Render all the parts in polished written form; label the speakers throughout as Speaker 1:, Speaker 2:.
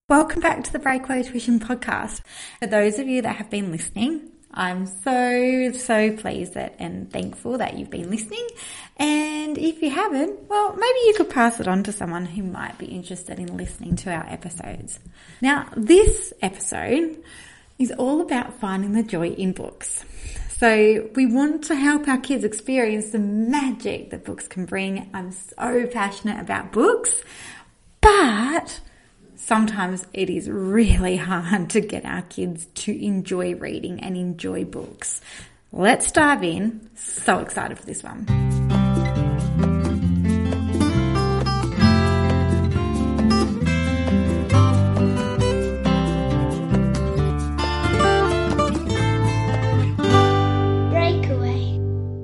Speaker 1: Welcome back to the Breakaway Tuition Podcast. For those of you that have been listening, I'm so pleased and thankful that you've been listening. And if you haven't, well, maybe you could pass it on to someone who might be interested in listening to our episodes. Now, this episode is all about finding the joy in books. So we want to help our kids experience the magic that books can bring. I'm so passionate about books, but sometimes it is really hard to get our kids to enjoy reading and enjoy books. Let's dive in. So excited for this one.
Speaker 2: Breakaway.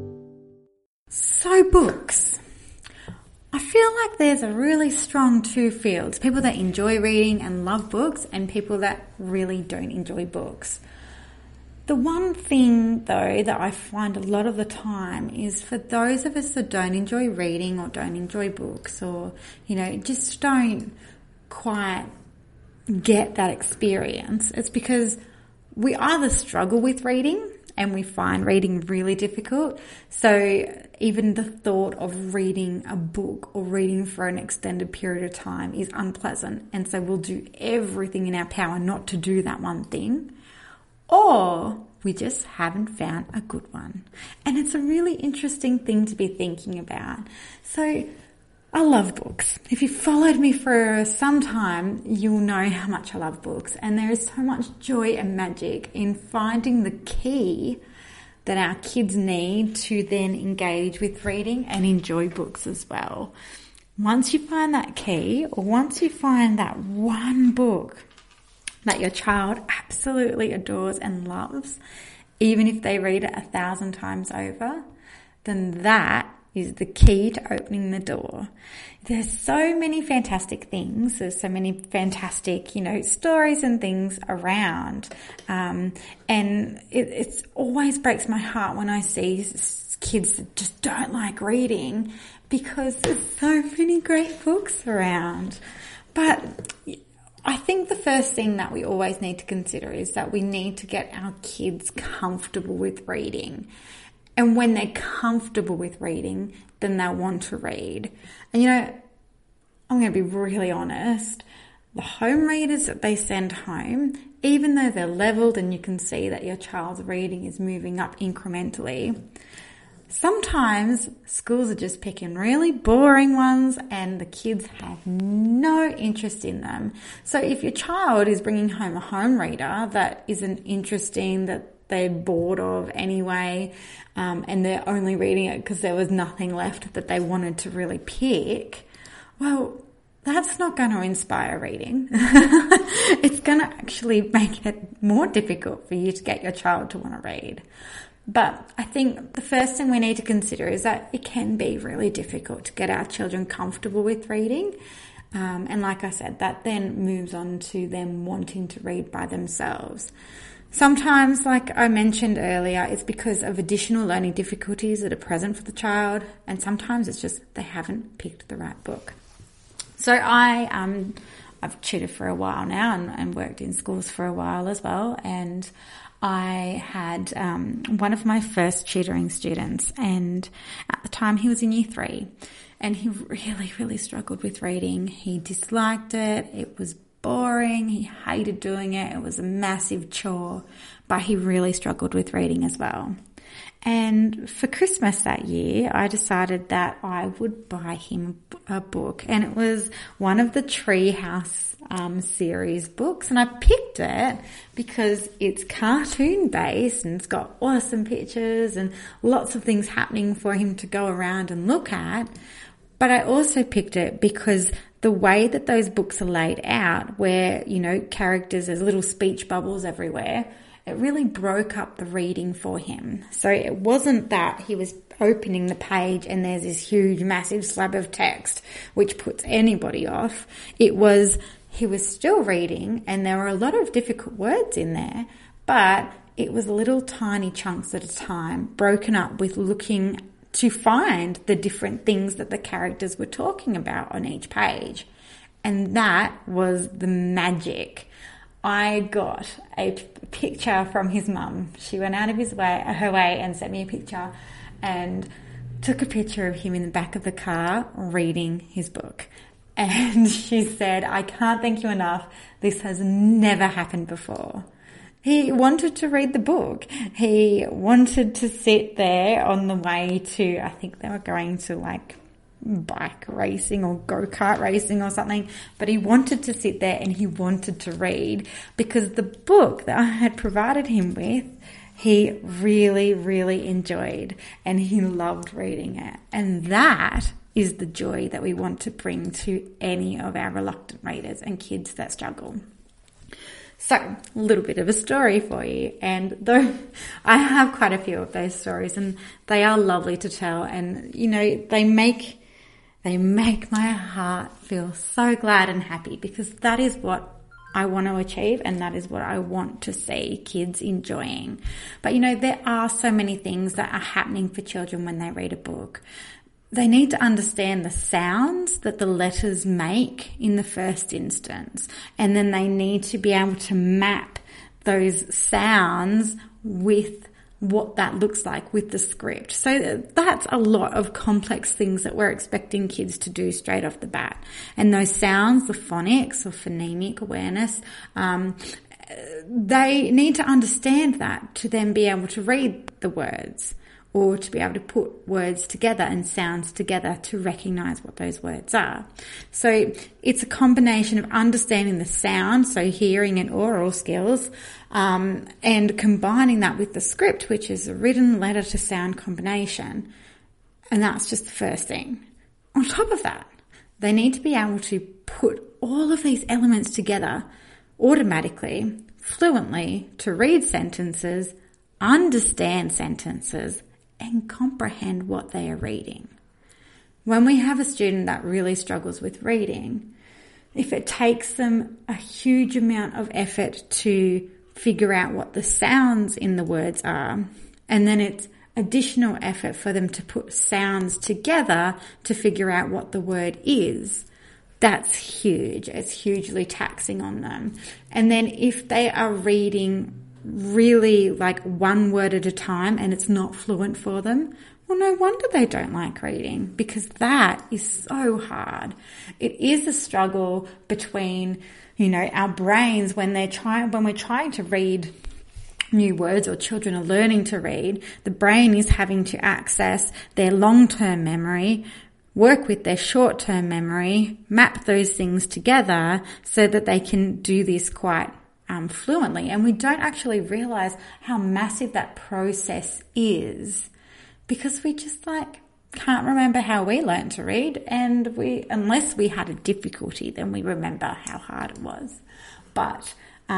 Speaker 1: So books. I feel like there's a really strong two fields, people that enjoy reading and love books and people that really don't enjoy books. The one thing though that I find a lot of the time is for those of us that don't enjoy reading or don't enjoy books or, just don't quite get that experience, it's because we either struggle with reading and we find reading really difficult. So even the thought of reading a book or reading for an extended period of time is unpleasant. And so we'll do everything in our power not to do that one thing. Or we just haven't found a good one. And it's a really interesting thing to be thinking about. So I love books. If you followed me for some time, you'll know how much I love books. And there is so much joy and magic in finding the key that our kids need to then engage with reading and enjoy books as well. Once you find that key, or once you find that one book that your child absolutely adores and loves, even if they read it 1,000 times over, then that is the key to opening the door. There's so many fantastic things. There's so many fantastic, stories and things around. And it always breaks my heart when I see kids that just don't like reading because there's so many great books around. But I think the first thing that we always need to consider is that we need to get our kids comfortable with reading. And when they're comfortable with reading, then they'll want to read. And I'm going to be really honest. The home readers that they send home, even though they're leveled and you can see that your child's reading is moving up incrementally, sometimes schools are just picking really boring ones and the kids have no interest in them. So if your child is bringing home a home reader that isn't interesting, that they're bored of anyway, and they're only reading it because there was nothing left that they wanted to really pick, well, that's not going to inspire reading. It's going to actually make it more difficult for you to get your child to want to read. But I think the first thing we need to consider is that it can be really difficult to get our children comfortable with reading. And like I said, that then moves on to them wanting to read by themselves. Sometimes, like I mentioned earlier, it's because of additional learning difficulties that are present for the child, and sometimes it's just they haven't picked the right book. So I've tutored for a while now and worked in schools for a while as well, and I had one of my first tutoring students, and at the time he was in Year 3, and he really struggled with reading. He disliked it. It was boring. He hated doing it. It was a massive chore, but he really struggled with reading as well. And for Christmas that year, I decided that I would buy him a book, and it was one of the Treehouse series books, and I picked it because it's cartoon based and it's got awesome pictures and lots of things happening for him to go around and look at. But I also picked it because the way that those books are laid out, where, characters, there's little speech bubbles everywhere, it really broke up the reading for him. So it wasn't that he was opening the page and there's this huge, massive slab of text, which puts anybody off. It was, he was still reading and there were a lot of difficult words in there, but it was little tiny chunks at a time, broken up with looking to find the different things that the characters were talking about on each page. And that was the magic. I got a picture from his mum. She went out of her way and sent me a picture and took a picture of him in the back of the car reading his book. And she said, I can't thank you enough. This has never happened before. He wanted to read the book. He wanted to sit there on the way to, I think they were going to like bike racing or go-kart racing or something, but he wanted to sit there and he wanted to read because the book that I had provided him with, he really, really enjoyed and he loved reading it. And that is the joy that we want to bring to any of our reluctant readers and kids that struggle. So, a little bit of a story for you. And though I have quite a few of those stories and they are lovely to tell and, you know, they make my heart feel so glad and happy because that is what I want to achieve and that is what I want to see kids enjoying. But, you know, there are so many things that are happening for children when they read a book. They need to understand the sounds that the letters make in the first instance, and then they need to be able to map those sounds with what that looks like with the script. So that's a lot of complex things that we're expecting kids to do straight off the bat. And those sounds, the phonics or phonemic awareness, they need to understand that to then be able to read the words, or to be able to put words together and sounds together to recognize what those words are. So it's a combination of understanding the sound, so hearing and oral skills, and combining that with the script, which is a written letter to sound combination. And that's just the first thing. On top of that, they need to be able to put all of these elements together automatically, fluently, to read sentences, understand sentences, and comprehend what they are reading. When we have a student that really struggles with reading, if it takes them a huge amount of effort to figure out what the sounds in the words are, and then it's additional effort for them to put sounds together to figure out what the word is, that's huge. It's hugely taxing on them. And then if they are reading really like one word at a time and it's not fluent for them, well, no wonder they don't like reading, because that is so hard. It is a struggle between, you know, our brains when we're trying to read new words, or children are learning to read, the brain is having to access their long-term memory, work with their short-term memory, map those things together so that they can do this quite fluently. And we don't actually realize how massive that process is, because we just can't remember how we learned to read, and unless we had a difficulty, then we remember how hard it was. But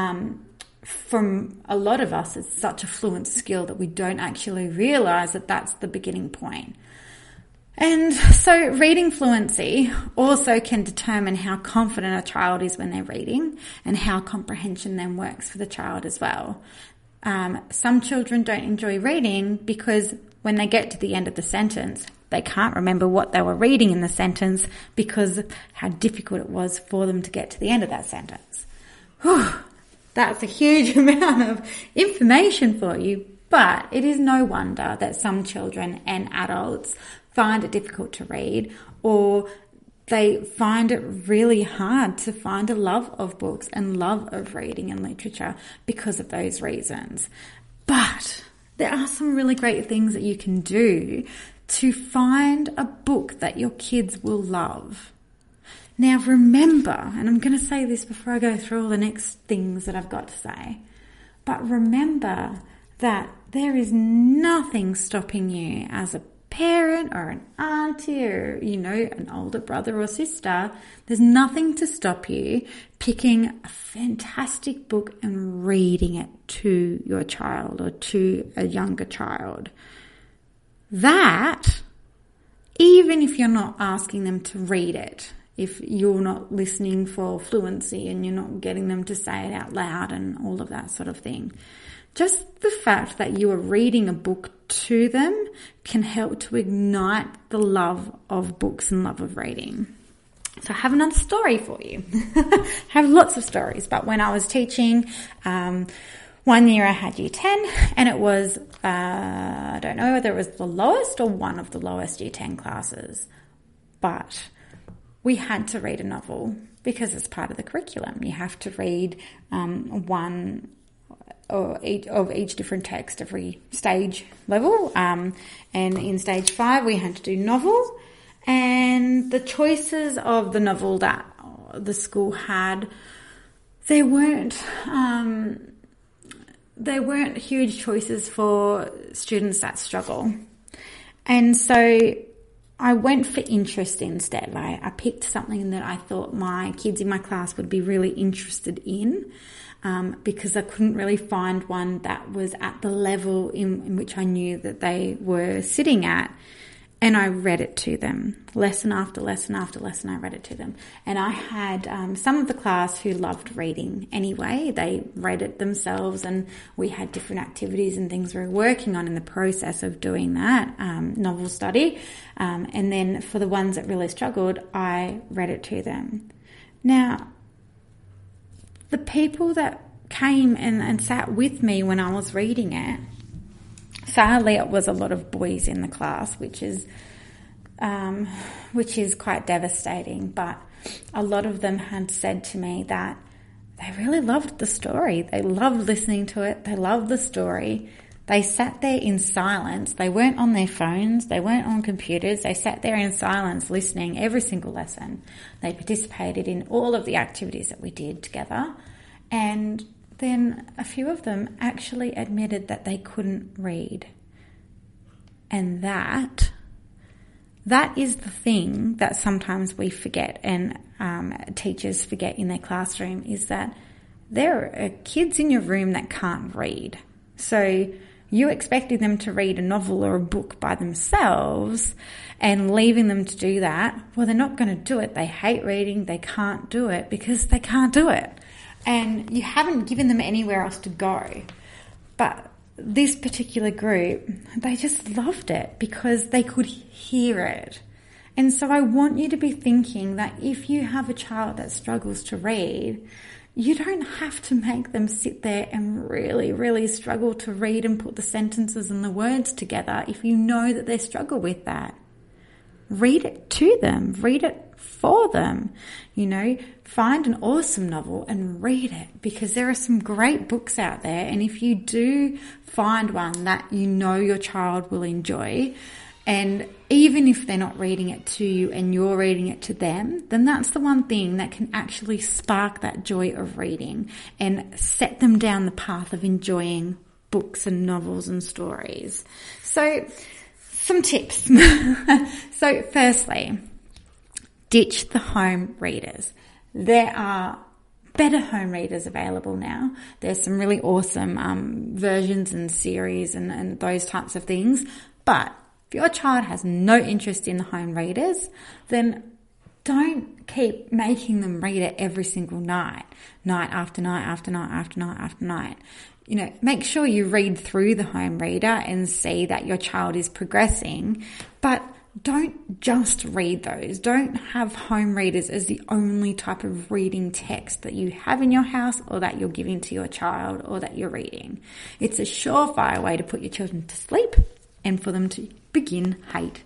Speaker 1: from a lot of us, it's such a fluent skill that we don't actually realize that that's the beginning point. And so reading fluency also can determine how confident a child is when they're reading, and how comprehension then works for the child as well. Some children don't enjoy reading because when they get to the end of the sentence, they can't remember what they were reading in the sentence because of how difficult it was for them to get to the end of that sentence. Whew, that's a huge amount of information for you, but it is no wonder that some children and adults find it difficult to read, or they find it really hard to find a love of books and love of reading and literature because of those reasons. But there are some really great things that you can do to find a book that your kids will love. Now remember, and I'm going to say this before I go through all the next things that I've got to say, but remember that there is nothing stopping you as a parent or an auntie or, you know, an older brother or sister. There's nothing to stop you picking a fantastic book and reading it to your child or to a younger child. That, even if you're not asking them to read it, if you're not listening for fluency and you're not getting them to say it out loud and all of that sort of thing, just the fact that you are reading a book to them can help to ignite the love of books and love of reading. So I have another story for you. I have lots of stories, but when I was teaching, one year I had Year 10, and it was, I don't know whether it was the lowest or one of the lowest Year 10 classes, but we had to read a novel because it's part of the curriculum. You have to read one of each different text every stage level, and in stage 5 we had to do novel, and the choices of the novel that the school had, they weren't huge choices for students that struggle. And so I went for interest instead. I picked something that I thought my kids in my class would be really interested in, because I couldn't really find one that was at the level in which I knew that they were sitting at. And I read it to them. Lesson after lesson after lesson, I read it to them. And I had some of the class who loved reading anyway. They read it themselves, and we had different activities and things we were working on in the process of doing that novel study. And then for the ones that really struggled, I read it to them. Now, the people that came and sat with me when I was reading it, sadly, it was a lot of boys in the class, which is quite devastating. But a lot of them had said to me that they really loved the story. They loved listening to it. They loved the story. They sat there in silence. They weren't on their phones. They weren't on computers. They sat there in silence listening every single lesson. They participated in all of the activities that we did together. And then a few of them actually admitted that they couldn't read. And that is the thing that sometimes we forget, and teachers forget in their classroom, is that there are kids in your room that can't read. So you expecting them to read a novel or a book by themselves and leaving them to do that, well, they're not going to do it. They hate reading. They can't do it because they can't do it. And you haven't given them anywhere else to go. But this particular group, they just loved it because they could hear it. And so I want you to be thinking that if you have a child that struggles to read, you don't have to make them sit there and really, really struggle to read and put the sentences and the words together if you know that they struggle with that. Read it to them. Read it for them. Find an awesome novel and read it, because there are some great books out there. And if you do find one that you know your child will enjoy, and even if they're not reading it to you and you're reading it to them, then that's the one thing that can actually spark that joy of reading and set them down the path of enjoying books and novels and stories. So, some tips. So, firstly, ditch the home readers. There are better home readers available now. There's some really awesome versions and series and those types of things. But if your child has no interest in the home readers, then don't keep making them read it every single night after night after night after night after night. Make sure you read through the home reader and see that your child is progressing, but don't just read those. Don't have home readers as the only type of reading text that you have in your house, or that you're giving to your child, or that you're reading. It's a surefire way to put your children to sleep and for them to begin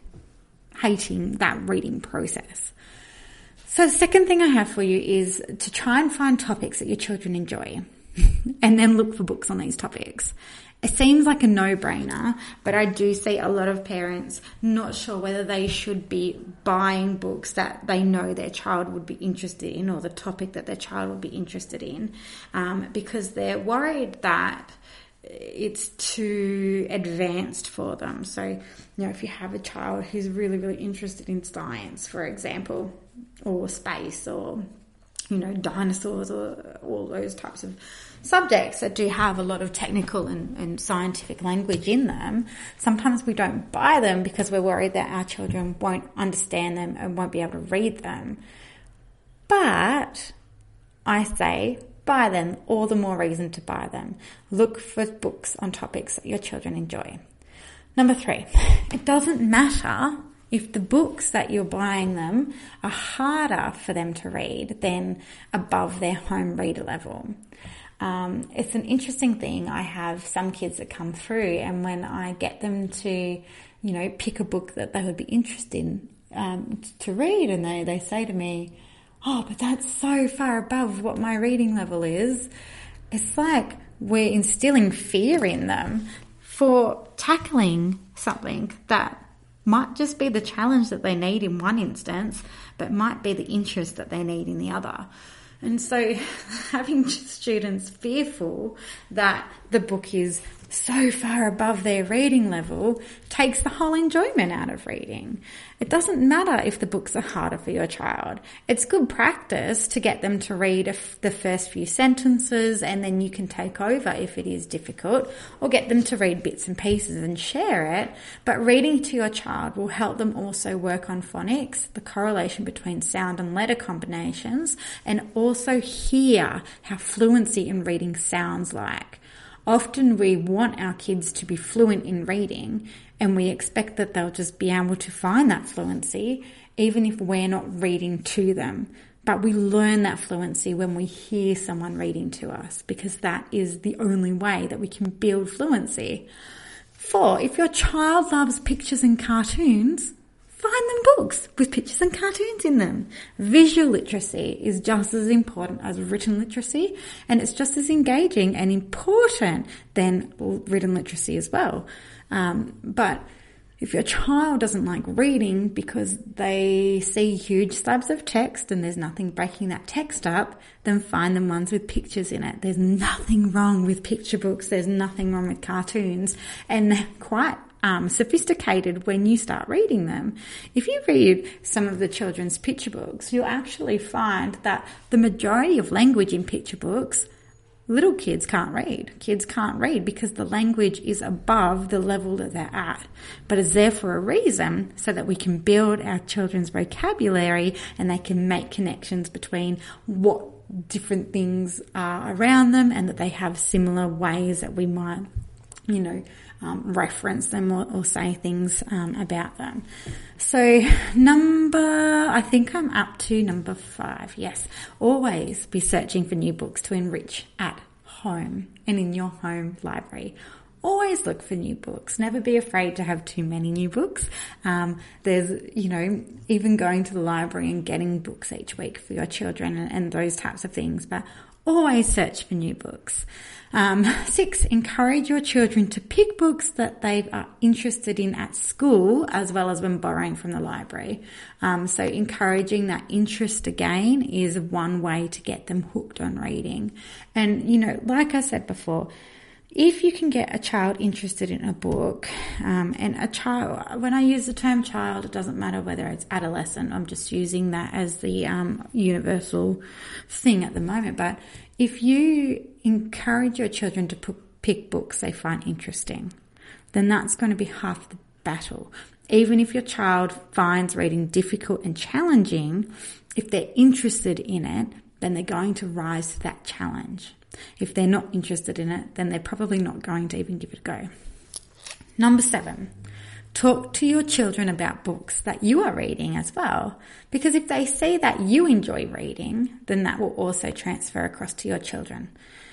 Speaker 1: hating that reading process. So the second thing I have for you is to try and find topics that your children enjoy and then look for books on these topics. It seems like a no-brainer, but I do see a lot of parents not sure whether they should be buying books that they know their child would be interested in, or the topic that their child would be interested in, because they're worried that it's too advanced for them. So, if you have a child who's really, really interested in science, for example, or space, or, dinosaurs, or all those types of subjects that do have a lot of technical and scientific language in them, sometimes we don't buy them because we're worried that our children won't understand them and won't be able to read them. But I say buy them, all the more reason to buy them. Look for books on topics that your children enjoy. Number 3, it doesn't matter if the books that you're buying them are harder for them to read than above their home reader level. It's an interesting thing. I have some kids that come through, and when I get them to, pick a book that they would be interested in to read, and they say to me, "Oh, but that's so far above what my reading level is." It's like we're instilling fear in them for tackling something that might just be the challenge that they need in one instance, but might be the interest that they need in the other. And so having students fearful that the book is so far above their reading level takes the whole enjoyment out of reading. It doesn't matter if the books are harder for your child. It's good practice to get them to read the first few sentences, and then you can take over if it is difficult, or get them to read bits and pieces and share it. But reading to your child will help them also work on phonics, the correlation between sound and letter combinations, and also hear how fluency in reading sounds like. Often we want our kids to be fluent in reading, and we expect that they'll just be able to find that fluency even if we're not reading to them. But we learn that fluency when we hear someone reading to us, because that is the only way that we can build fluency. 4, if your child loves pictures and cartoons, find them books with pictures and cartoons in them. Visual literacy is just as important as written literacy, and it's just as engaging and important than written literacy as well. But if your child doesn't like reading because they see huge slabs of text and there's nothing breaking that text up, then find them ones with pictures in it. There's nothing wrong with picture books. There's nothing wrong with cartoons, and they're quite sophisticated when you start reading them. If you read some of the children's picture books, you'll actually find that the majority of language in picture books, little kids can't read. Kids can't read because the language is above the level that they're at. But it's there for a reason, so that we can build our children's vocabulary and they can make connections between what different things are around them, and that they have similar ways that we might, reference them or say things about them. So I think I'm up to number 5. Yes, always be searching for new books to enrich at home and in your home library. Always look for new books. Never be afraid to have too many new books. There's, even going to the library and getting books each week for your children and those types of things. But always search for new books. 6, encourage your children to pick books that they are interested in at school, as well as when borrowing from the library. So encouraging that interest again is one way to get them hooked on reading. And, like I said before, if you can get a child interested in a book, and a child, when I use the term child, it doesn't matter whether it's adolescent. I'm just using that as the universal thing at the moment. But if you encourage your children to pick books they find interesting, then that's going to be half the battle. Even if your child finds reading difficult and challenging, if they're interested in it, then they're going to rise to that challenge. If they're not interested in it, then they're probably not going to even give it a go. Number 7, talk to your children about books that you are reading as well. Because if they see that you enjoy reading, then that will also transfer across to your children.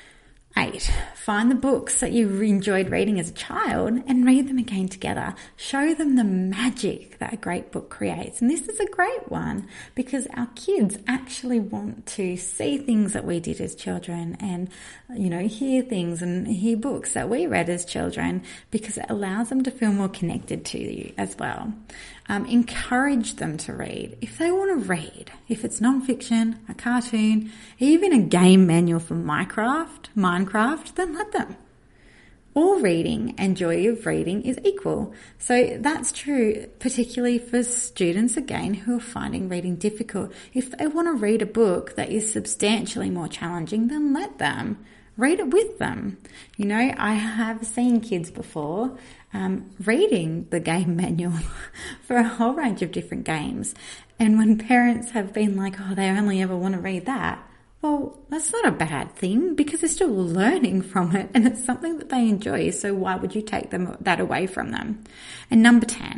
Speaker 1: 8, find the books that you enjoyed reading as a child and read them again together. Show them the magic that a great book creates. And this is a great one because our kids actually want to see things that we did as children and, hear things and hear books that we read as children, because it allows them to feel more connected to you as well. Encourage them to read. If they want to read, if it's non-fiction, a cartoon, even a game manual for Minecraft, then let them. All reading and joy of reading is equal. So that's true, particularly for students, again, who are finding reading difficult. If they want to read a book that is substantially more challenging, then let them. Read it with them. I have seen kids before reading the game manual for a whole range of different games. And when parents have been like, oh, they only ever want to read that, well, that's not a bad thing because they're still learning from it and it's something that they enjoy. So why would you take that away from them? And number 10,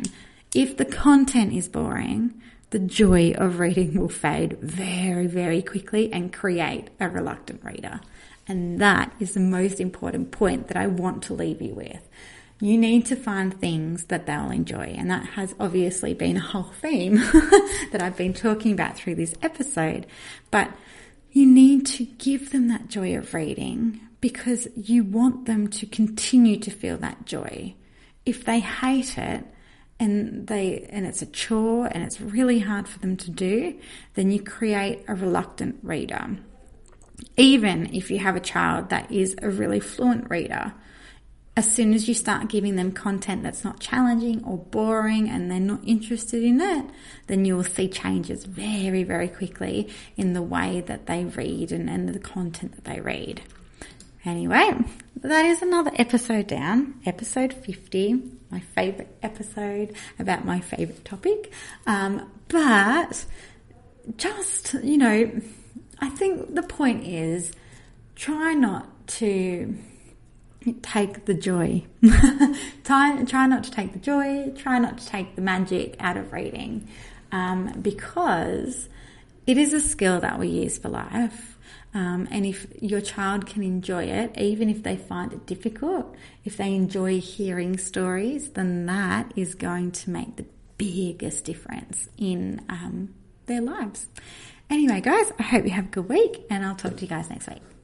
Speaker 1: If the content is boring, the joy of reading will fade very, very quickly and create a reluctant reader. And that is the most important point that I want to leave you with. You need to find things that they'll enjoy. And that has obviously been a whole theme that I've been talking about through this episode. But you need to give them that joy of reading because you want them to continue to feel that joy. If they hate it, and it's a chore and it's really hard for them to do, then you create a reluctant reader. Even if you have a child that is a really fluent reader, as soon as you start giving them content that's not challenging or boring and they're not interested in it, then you will see changes very, very quickly in the way that they read and the content that they read. Anyway, that is another episode down, episode 50, my favourite episode about my favourite topic. But just, I think the point is try not to take the joy. Try not to take the joy, try not to take the magic out of reading, because it is a skill that we use for life. And if your child can enjoy it, even if they find it difficult, if they enjoy hearing stories, then that is going to make the biggest difference in their lives. Anyway, guys, I hope you have a good week and I'll talk to you guys next week.